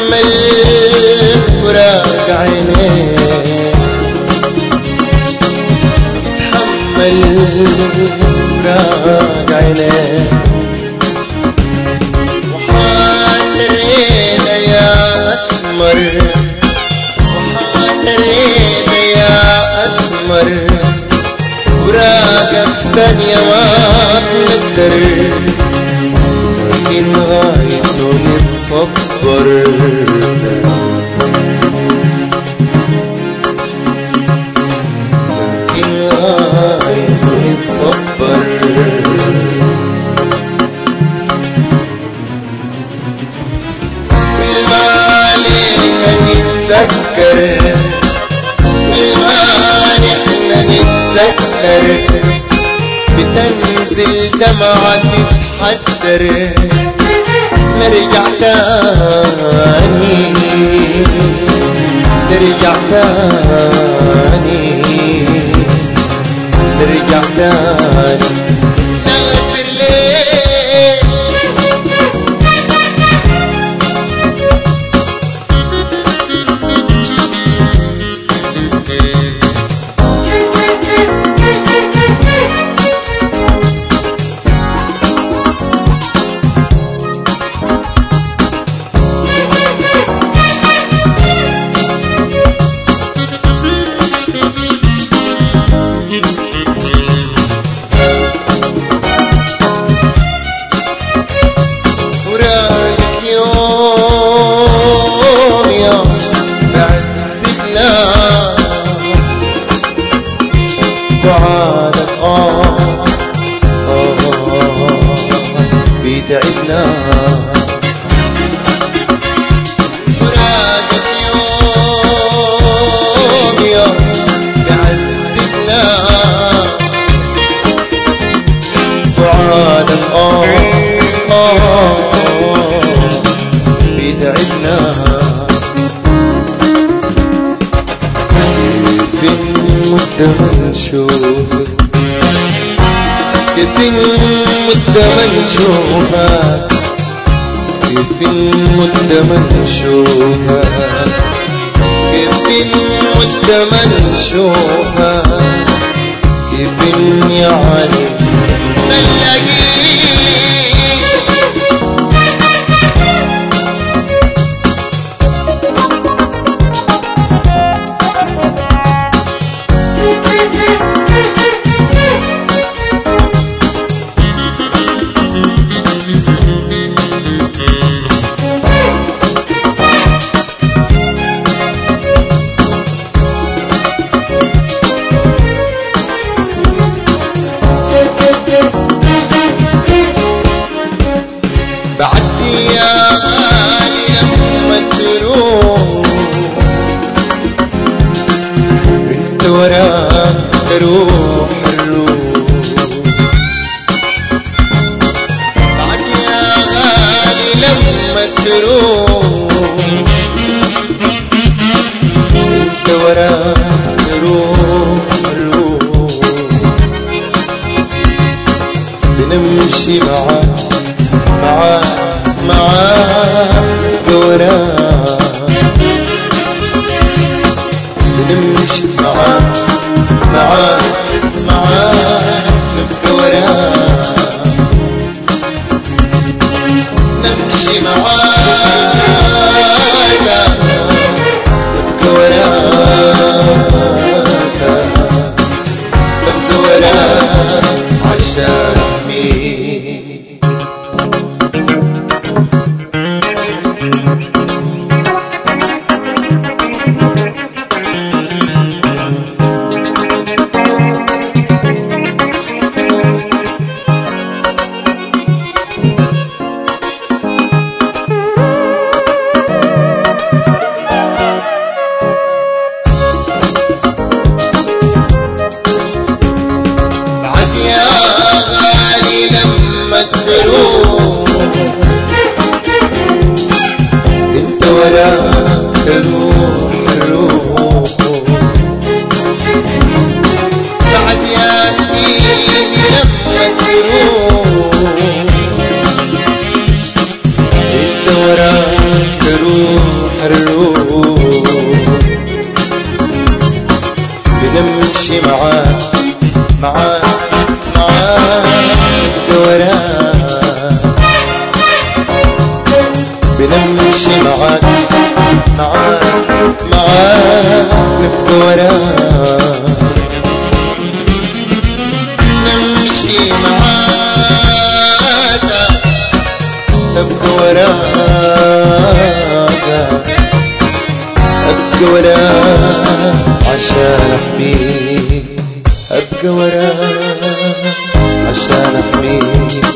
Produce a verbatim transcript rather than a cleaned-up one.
تحمل فراق عينيك، تحمل فراق عينيك. وحان الريدة يا أسمر، وحان الريدة يا أسمر، فراقك ثانية ما بنقدر، لكن غايته نتصبر. لكن غايته نتصبر. كل ما علينا نتذكر، كل ما نحنا نتذكر، بتنزل دمعة تتحدر. نرجع تاني، نرجع تاني، نرجع تاني، نغفر ليه. بعادك آه آه بيتعبنا، فراقك يوم يوم بيعذبنا. بعادك آه آه بيتعبنا. مدة ما نشوفك، كيف مدة ما نشوفك، كيف مدة ما نشوفك، كيف مدة ما نشوفك، كيف يعني ما نلاقيك. بعدي يا غالي لما تروح، انت وراك تروح الروح. بعدي يا غالي لما تروح، انت وراك تروح الروح. بنمشي معاك معاك معاك وراك، بنمشي معاك معاك معاك وراك، نمشي معاك وراك، وراك عشان مين. وراك روح الروح، بعد يا سيدي لما تروح انت وراك روح نمشي معاك معاك معاك نبقى وراك نمشي معاك أبقى وراك أبقى وراك عشان أحميك أبقى وراك عشان أحميك